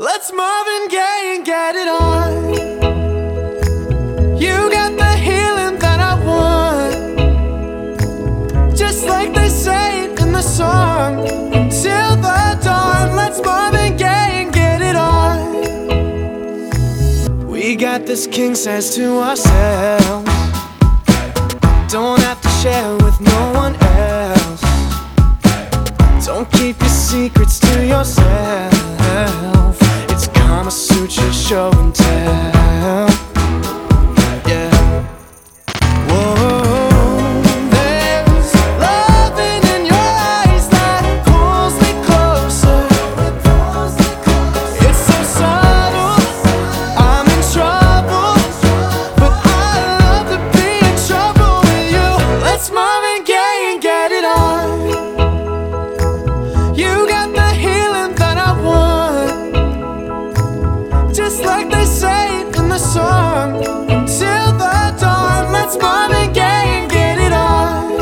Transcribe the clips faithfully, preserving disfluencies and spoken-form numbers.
Let's Marvin Gaye and get it on. You got the healing that I want, just like they say in the song. Until the dawn, let's Marvin Gaye and get it on. We got this king size to ourselves, don't have to share with no one else. Don't keep your secrets to yourself. It's Kama Sutra show and tell. Yeah. Whoa, there's loving in your eyes that pulls me closer. It's so subtle, I'm in trouble, but I love to be in trouble with you. Let's Marvin Gaye and get it on. You got the healing that I want, just like they say in the song. Until the dawn, let's Marvin Gaye and get it on.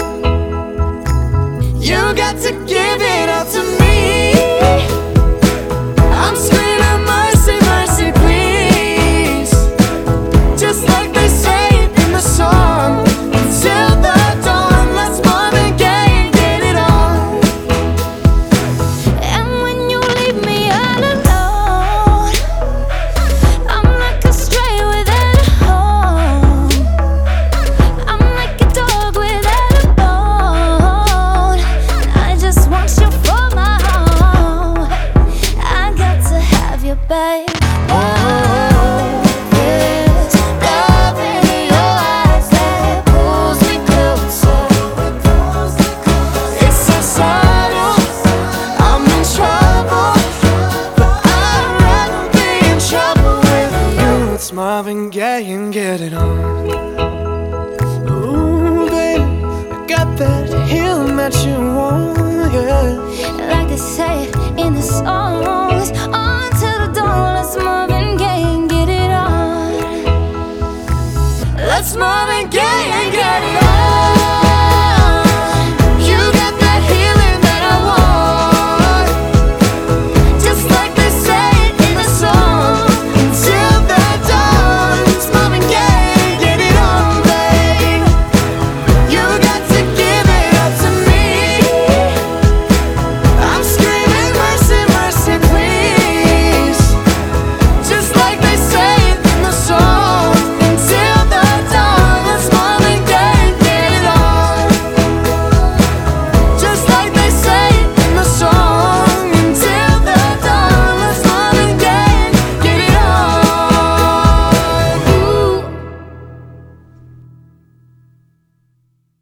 You got to give it all to me. I'm screaming mercy, mercy, please, just like they say in the song. Until the dawn, let's Marvin Gaye and get it on. And when you leave me all alone, I'm like a stray without a home. I'm like a dog without a bone. I just want you for my home. I got to have you, babe. Oh, there's love in your eyes that pulls me closer. It's so subtle, I'm in trouble, but I'd rather be in trouble with you. It's Marvin Gaye and get it on. Ooh, baby, I got that healing that you want, yeah. Like they say in the song.